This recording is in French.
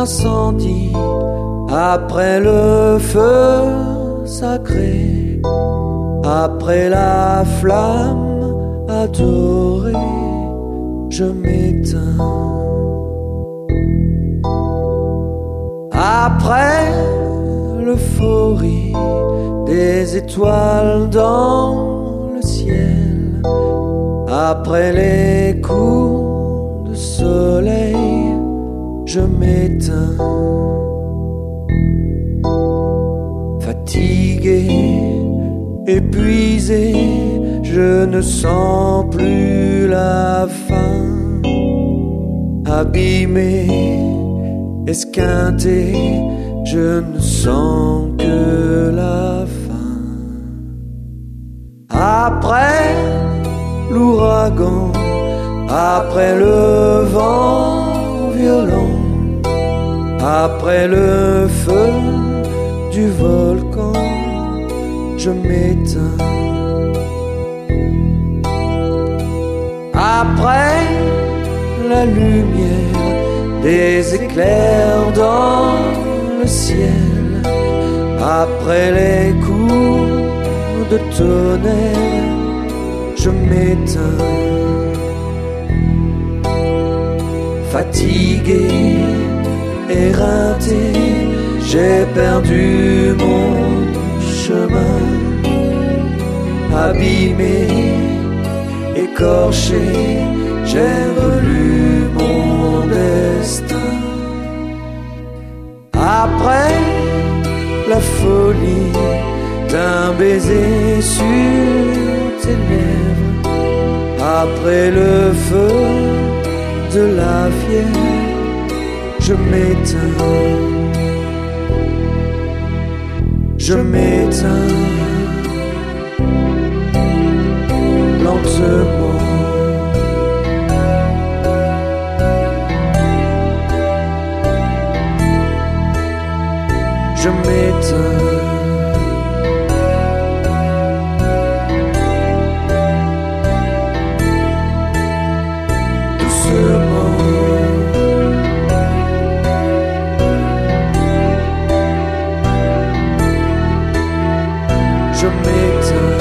l'incendie, après le feu sacré, après la flamme adorée, je m'éteins. Après l'euphorie des étoiles dans le ciel, après les coups de soleil, je m'éteins. Fatigué, épuisé, je ne sens plus la fin. Abîmé, esquinté, je ne sens que la fin. Après l'ouragan, après le vent violent, après le feu du volcan, je m'éteins. Après la lumière des éclairs dans le ciel, après les coups de tonnerre, je m'éteins. Fatigué, éreinté, j'ai perdu mon chemin. Abîmé, écorché, j'ai relu mon destin. Après la folie d'un baiser sur tes lèvres, après le feu de la fièvre, je m'éteins. Je m'éteins lentement. Je m'éteins. Doucement. Je m'éteins.